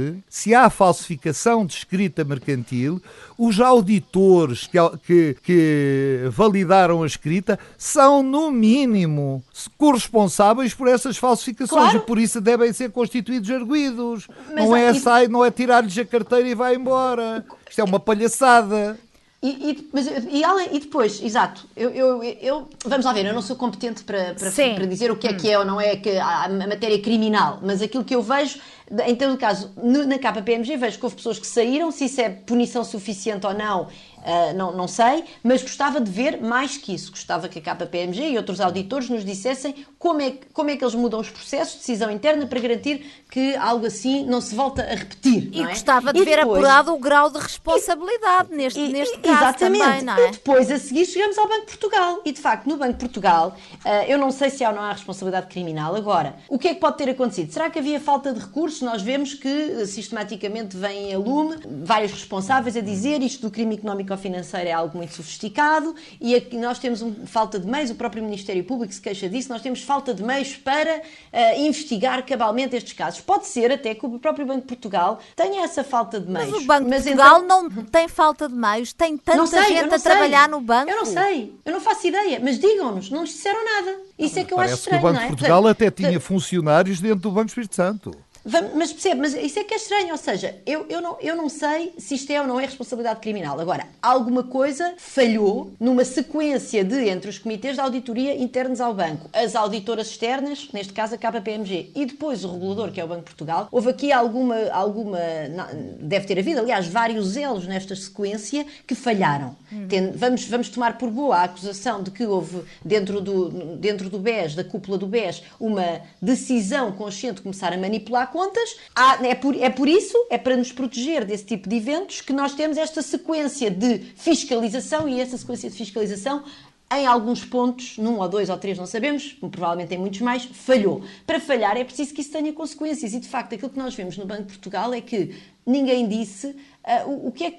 os auditores que validaram a escrita são, no mínimo, corresponsáveis por essas falsificações, claro. E por isso devem ser constituídos arguidos. Não é tirar-lhes a carteira e vai embora. Isto é uma palhaçada. E depois, exato, vamos lá ver, eu não sou competente para dizer o que é ou não é a matéria criminal, mas aquilo que eu vejo, em todo caso, na KPMG, vejo que houve pessoas que saíram, se isso é punição suficiente ou não, não sei, mas gostava de ver mais que isso. Gostava que a KPMG e outros auditores nos dissessem como é que eles mudam os processos de decisão interna para garantir que algo assim não se volta a repetir. E gostava de ver apurado o grau de responsabilidade neste caso exatamente. Também, não é? E depois, a seguir, chegamos ao Banco de Portugal. E, de facto, no Banco de Portugal, eu não sei se há ou não há responsabilidade criminal. Agora, o que é que pode ter acontecido? Será que havia falta de recursos? Nós vemos que, sistematicamente, vêm a lume vários responsáveis a dizer isto do crime económico económico-financeira é algo muito sofisticado e aqui nós temos falta de meios, o próprio Ministério Público se queixa disso, nós temos falta de meios para investigar cabalmente estes casos. Pode ser até que o próprio Banco de Portugal tenha essa falta de meios. Mas o Banco de Portugal não tem falta de meios, tem tanta gente a trabalhar no banco. Eu não sei, eu não faço ideia, mas digam-nos, não nos disseram nada. Isso é que eu acho estranho, não é? Parece que o Banco de Portugal até tinha Portanto, funcionários dentro do Banco do Espírito Santo. Mas percebe, mas isso é que é estranho, ou seja, eu não sei se isto é ou não é responsabilidade criminal. Agora, alguma coisa falhou numa sequência entre os comitês de auditoria internos ao banco, as auditoras externas, neste caso a KPMG, e depois o regulador, que é o Banco de Portugal. Houve aqui deve ter havido, aliás, vários elos nesta sequência que falharam. Vamos tomar por boa a acusação de que houve dentro do BES, da cúpula do BES, uma decisão consciente de começar a manipular contas. É por isso, é para nos proteger desse tipo de eventos que nós temos esta sequência de fiscalização, e essa sequência de fiscalização, em alguns pontos, num ou dois ou três, não sabemos, provavelmente em muitos mais, falhou. Para falhar é preciso que isso tenha consequências, e de facto aquilo que nós vemos no Banco de Portugal é que ninguém disse o que é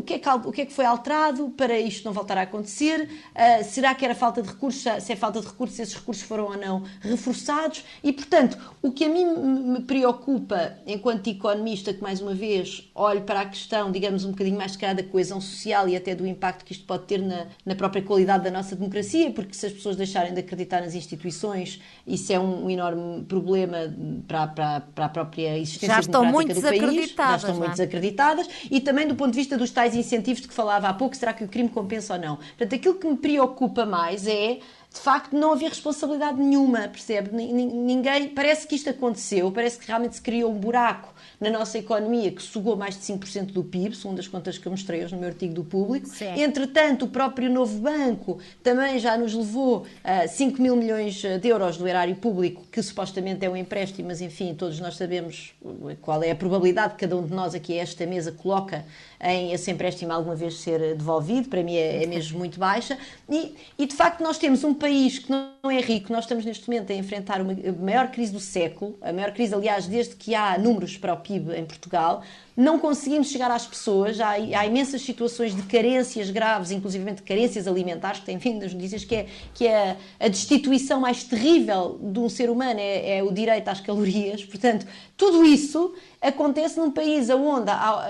que foi alterado para isto não voltar a acontecer. Será que era falta de recursos? Se é falta de recursos, esses recursos foram ou não reforçados? E, portanto, o que a mim me preocupa, enquanto economista, que mais uma vez olho para a questão, digamos, um bocadinho mais da coesão social e até do impacto que isto pode ter na própria qualidade da nossa democracia, porque se as pessoas deixarem de acreditar nas instituições, isso é um enorme problema para a própria existência democrática do país. Já estão muito desacreditadas. E também do ponto de vista dos tais incentivos de que falava há pouco, será que o crime compensa ou não? Portanto, aquilo que me preocupa mais é, de facto, não haver responsabilidade nenhuma, percebe? Ninguém, parece que isto aconteceu, parece que realmente se criou um buraco na nossa economia que sugou mais de 5% do PIB, segundo as contas que eu mostrei hoje no meu artigo do Público. Sim. Entretanto, o próprio novo banco também já nos levou 5 mil milhões de euros do erário público, que supostamente é um empréstimo, mas enfim, todos nós sabemos qual é a probabilidade que cada um de nós aqui a esta mesa coloca em esse empréstimo alguma vez ser devolvido. Para mim é mesmo muito baixa. E de facto nós temos um país que não é rico, nós estamos neste momento a enfrentar a maior crise do século, a maior crise, aliás, desde que há números para o PIB em Portugal. Não conseguimos chegar às pessoas, há imensas situações de carências graves, inclusive de carências alimentares, que têm vindo das notícias, que é a destituição mais terrível de um ser humano, é o direito às calorias. Portanto, tudo isso acontece num país onde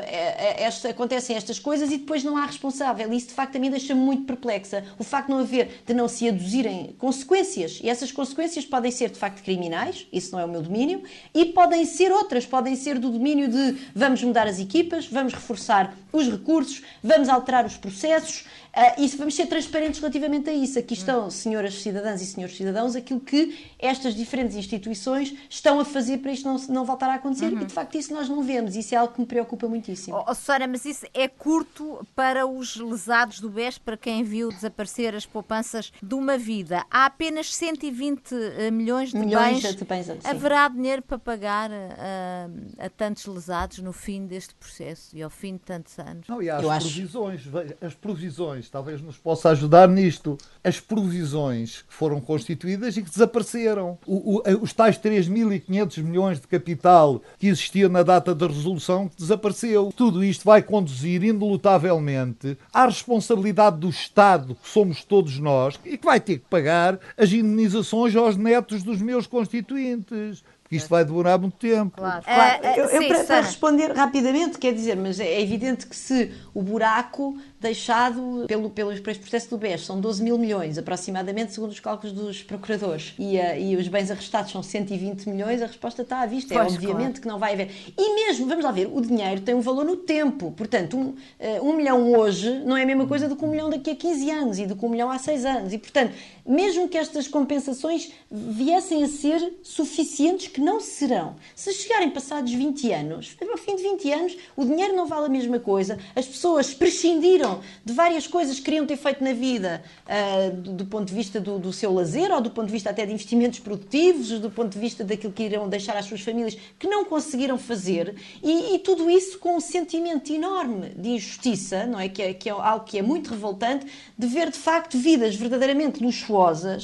acontecem estas coisas e depois não há responsável. E isso, de facto, a mim deixa-me muito perplexa. O facto de não se aduzirem consequências. E essas consequências podem ser, de facto, criminais, isso não é o meu domínio, e podem ser outras, podem ser do domínio de vamos mudar as equipas, vamos reforçar os recursos, vamos alterar os processos, e vamos ser transparentes relativamente a isso. Aqui estão, senhoras cidadãs e senhores cidadãos, aquilo que estas diferentes instituições estão a fazer para isto não voltar a acontecer, e de facto isso nós não vemos. Isso é algo que me preocupa muitíssimo. Susana, mas isso é curto para os lesados do BES, para quem viu desaparecer as poupanças de uma vida. Há apenas 120 milhões de bens. Haverá dinheiro para pagar a tantos lesados no fim deste processo e ao fim de tantos anos? Não, e há as provisões, talvez nos possa ajudar nisto. As provisões que foram constituídas e que desapareceram. Os tais 3.500 milhões de capital que existia na data da resolução, que desapareceu. Tudo isto vai conduzir indolutavelmente à responsabilidade do Estado, que somos todos nós, e que vai ter que pagar as indenizações aos netos dos meus constituintes. Porque isto vai demorar muito tempo. Claro. Para responder rapidamente, quer dizer, mas é evidente que se o buraco deixado pelo este processo do BES são 12 mil milhões, aproximadamente, segundo os cálculos dos procuradores, e os bens arrestados são 120 milhões, a resposta está à vista. Obviamente que não vai haver. E mesmo, vamos lá ver, o dinheiro tem um valor no tempo. Portanto, 1 milhão hoje não é a mesma coisa do que 1 milhão daqui a 15 anos e do que 1 milhão há 6 anos. E, portanto, mesmo que estas compensações viessem a ser suficientes, que não serão. Se chegarem passados 20 anos, ao fim de 20 anos, o dinheiro não vale a mesma coisa, as pessoas prescindiram de várias coisas que queriam ter feito na vida, do ponto de vista do seu lazer, ou do ponto de vista até de investimentos produtivos, do ponto de vista daquilo que irão deixar às suas famílias, que não conseguiram fazer, e tudo isso com um sentimento enorme de injustiça, não é? Que é algo que é muito revoltante, de ver de facto vidas verdadeiramente luxuosas,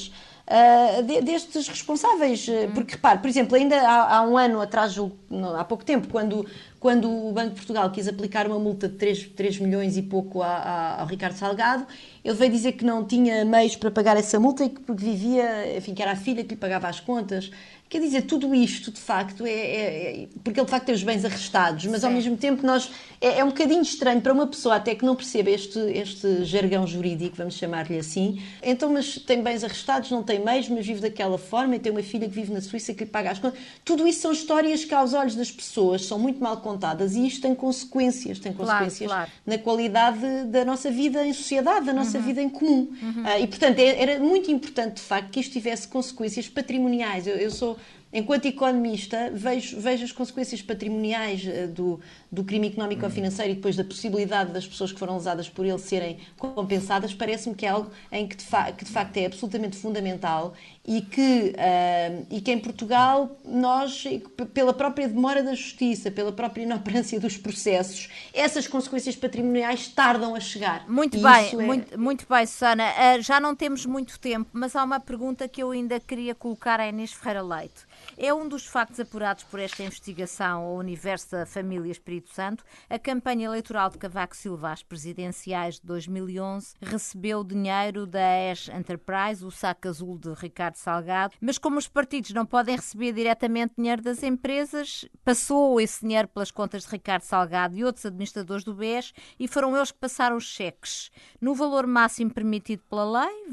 destes responsáveis. Porque, repare, por exemplo, ainda há um ano atrás, há pouco tempo, quando o Banco de Portugal quis aplicar uma multa de 3 milhões e pouco ao Ricardo Salgado, ele veio dizer que não tinha meios para pagar essa multa e que porque vivia, enfim, que era a filha que lhe pagava as contas. Quer dizer, tudo isto, de facto, porque ele, de facto, tem os bens arrestados, mas, ao mesmo tempo, é um bocadinho estranho para uma pessoa até que não perceba este jargão jurídico, vamos chamar-lhe assim. Então, mas tem bens arrestados, não tem meios, mas vive daquela forma, e tem uma filha que vive na Suíça que lhe paga as contas. Tudo isso são histórias que, aos olhos das pessoas, são muito mal contadas, e isto tem consequências. Claro. Na qualidade da nossa vida em sociedade, da nossa vida em comum. E, portanto, era muito importante, de facto, que isto tivesse consequências patrimoniais. Eu sou... Enquanto economista, vejo as consequências patrimoniais do crime económico ou financeiro e depois da possibilidade das pessoas que foram lesadas por ele serem compensadas. Parece-me que é algo em que de facto é absolutamente fundamental e que em Portugal nós, pela própria demora da justiça, pela própria inoperância dos processos, essas consequências patrimoniais tardam a chegar. Muito bem, Susana. Já não temos muito tempo, mas há uma pergunta que eu ainda queria colocar à Inês Ferreira Leite. É um dos factos apurados por esta investigação ao universo da família Espírito Santo. A campanha eleitoral de Cavaco Silva às presidenciais de 2011 recebeu dinheiro da AES Enterprise, o saco azul de Ricardo Salgado, mas como os partidos não podem receber diretamente dinheiro das empresas, passou esse dinheiro pelas contas de Ricardo Salgado e outros administradores do BES e foram eles que passaram os cheques. No valor máximo permitido pela lei,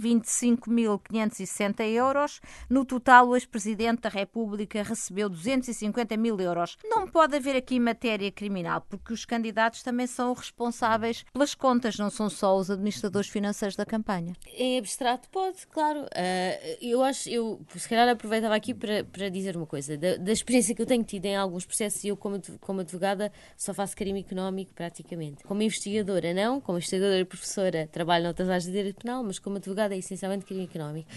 25.560 euros, no total o ex-presidente da República recebeu 250 mil euros. Não pode haver aqui matéria criminal, porque os candidatos também são responsáveis pelas contas, não são só os administradores financeiros da campanha. Em abstrato pode, claro. Eu se calhar aproveitava aqui para dizer uma coisa. Da experiência que eu tenho tido em alguns processos, e eu como advogada só faço crime económico praticamente. Como investigadora não, como investigadora e professora trabalho noutras áreas de direito penal, mas como advogada é essencialmente crime económico.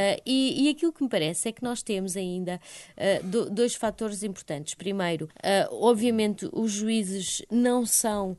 E aquilo que me parece é que nós temos ainda dois fatores importantes. Primeiro, obviamente os juízes não são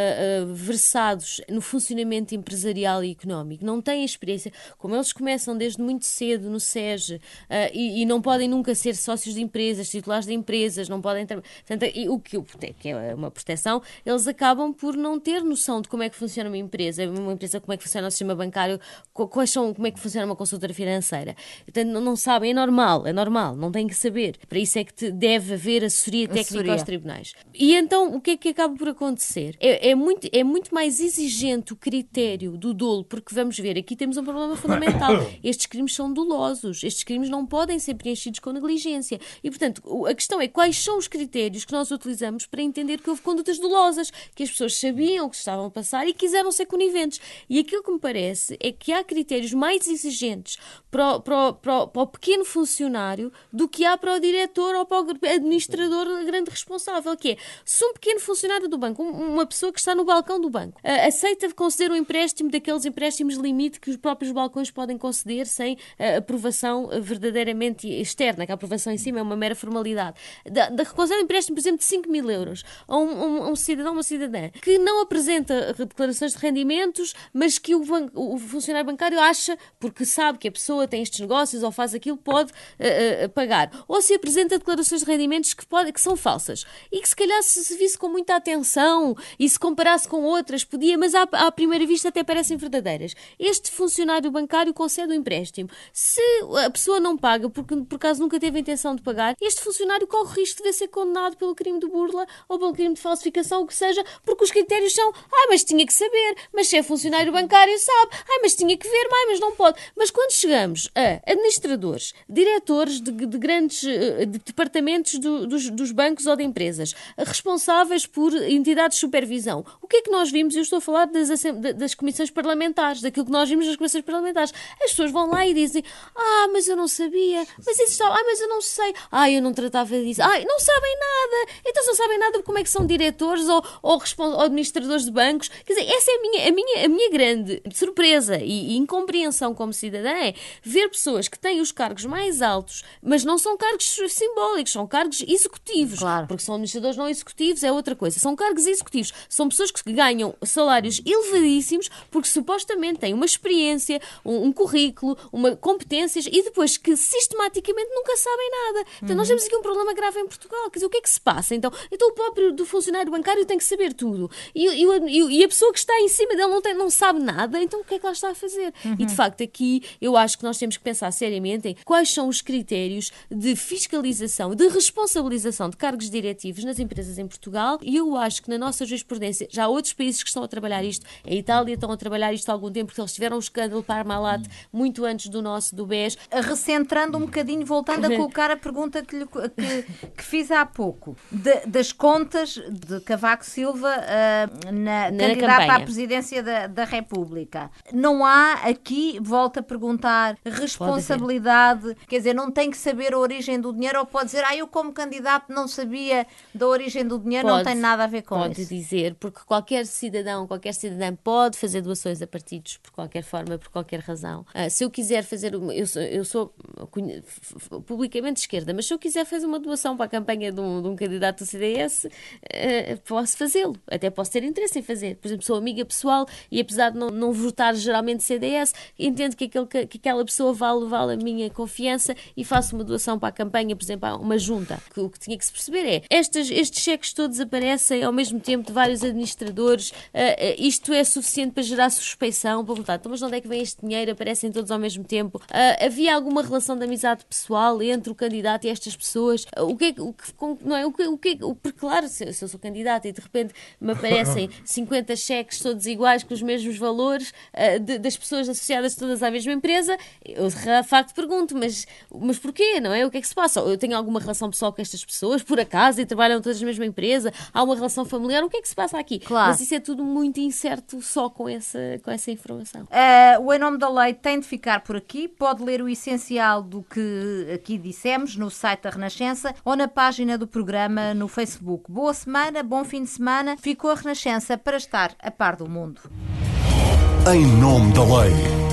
versados no funcionamento empresarial e económico, não têm experiência, como eles começam desde muito cedo no SES e não podem nunca ser sócios de empresas, titulares de empresas, não podem portanto, o que é uma proteção, eles acabam por não ter noção de como é que funciona uma empresa, como é que funciona o sistema bancário, como é que funciona uma consultora financeira. Portanto, não sabem, é normal, não têm que saber. Para isso é que deve haver assessoria técnica aos tribunais. E então, o que é que acaba por acontecer? É muito mais exigente o critério do dolo, porque vamos ver, aqui temos um problema fundamental. Estes crimes são dolosos, estes crimes não podem ser preenchidos com negligência. E, portanto, a questão é quais são os critérios que nós utilizamos para entender que houve condutas dolosas, que as pessoas sabiam que estavam a passar e quiseram ser coniventes. E aquilo que me parece é que há critérios mais exigentes para o pequeno funcionário do que há para o diretor ou para o administrador grande responsável, que é, se um pequeno funcionário do banco, uma pessoa que está no balcão do banco, aceita conceder um empréstimo daqueles empréstimos limite que os próprios balcões podem conceder sem aprovação verdadeiramente externa, que a aprovação em cima é uma mera formalidade. Concede um empréstimo, por exemplo, de 5 mil euros a um cidadão ou uma cidadã que não apresenta declarações de rendimentos, mas que o funcionário bancário acha, porque sabe que a pessoa tem estes negócios ou faz aquilo, pode pagar. Ou se apresenta declarações de rendimentos que são falsas e que se calhar se visse com muita atenção e se comparasse com outras, podia, mas à primeira vista até parecem verdadeiras. Este funcionário bancário concede um empréstimo. Se a pessoa não paga, porque por acaso nunca teve a intenção de pagar, este funcionário corre o risco de ser condenado pelo crime de burla ou pelo crime de falsificação, o que seja, porque os critérios são, mas tinha que saber, mas se é funcionário bancário sabe, mas tinha que ver, mas não pode. Mas quando chegamos a administradores, diretores de grandes departamentos dos bancos ou de empresas, responsáveis por entidades de supervisão, o que é que nós vimos? Eu estou a falar das comissões parlamentares, daquilo que nós vimos nas comissões parlamentares. As pessoas vão lá e dizem, mas eu não sabia, mas isso está, mas eu não sei, eu não tratava disso, não sabem nada, então se não sabem nada como é que são diretores ou administradores de bancos. Quer dizer, essa é a minha grande surpresa e incompreensão como cidadã, é ver pessoas que têm os cargos mais altos, mas não não são cargos simbólicos, são cargos executivos. Claro. Porque são administradores não executivos, é outra coisa. São cargos executivos. São pessoas que ganham salários elevadíssimos porque supostamente têm uma experiência, um currículo, competências e depois que sistematicamente nunca sabem nada. Então nós temos aqui um problema grave em Portugal. Quer dizer, o que é que se passa? Então o próprio do funcionário bancário tem que saber tudo. E a pessoa que está em cima dele não sabe nada, então o que é que ela está a fazer? E de facto aqui eu acho que nós temos que pensar seriamente em quais são os critérios de fiscalização, de responsabilização de cargos diretivos nas empresas em Portugal, e eu acho que na nossa jurisprudência já há outros países que estão a trabalhar isto. A Itália estão a trabalhar isto há algum tempo, porque eles tiveram um escândalo Parmalat muito antes do nosso, do BES. Recentrando um bocadinho, voltando a colocar a pergunta que fiz há pouco, das contas de Cavaco Silva na candidata à presidência da República. Não há aqui, volto a perguntar, responsabilidade, quer dizer, não tem que saber a origem do dinheiro, ou pode dizer, eu como candidato não sabia da origem do dinheiro, não tem nada a ver com isso. Pode dizer, porque qualquer cidadã pode fazer doações a partidos, por qualquer forma, por qualquer razão. Se eu quiser fazer, eu sou publicamente de esquerda, mas se eu quiser fazer uma doação para a campanha de um candidato do CDS, posso fazê-lo, até posso ter interesse em fazer. Por exemplo, sou amiga pessoal e apesar de não votar geralmente CDS, entendo que aquela pessoa vale a minha confiança e faço uma doação para a campanha, por exemplo, a uma junta. O que tinha que se perceber é, estes cheques todos aparecem ao mesmo tempo de vários administradores, isto é suficiente para gerar suspeição, para votar. Então, mas de onde é que vem este dinheiro? Aparecem todos ao mesmo tempo. Havia alguma relação de amizade pessoal entre o candidato e estas pessoas? Porque claro, se eu sou candidata e de repente me aparecem 50 cheques todos iguais com os mesmos valores das pessoas associadas todas à mesma empresa, eu de facto pergunto, mas porquê, não é? O que é que se passa? Eu tenho alguma relação pessoal com estas pessoas, por acaso, e trabalham todas na mesma empresa? Há uma relação familiar? O que é que se passa aqui? Claro. Mas isso é tudo muito incerto só com essa informação. O Em Nome da Lei tem de ficar por aqui. Pode ler o essencial do que aqui dissemos no site da Renascença ou na página do programa no Facebook. Boa semana, bom fim de semana. Ficou a Renascença para estar a par do mundo. Em Nome da Lei.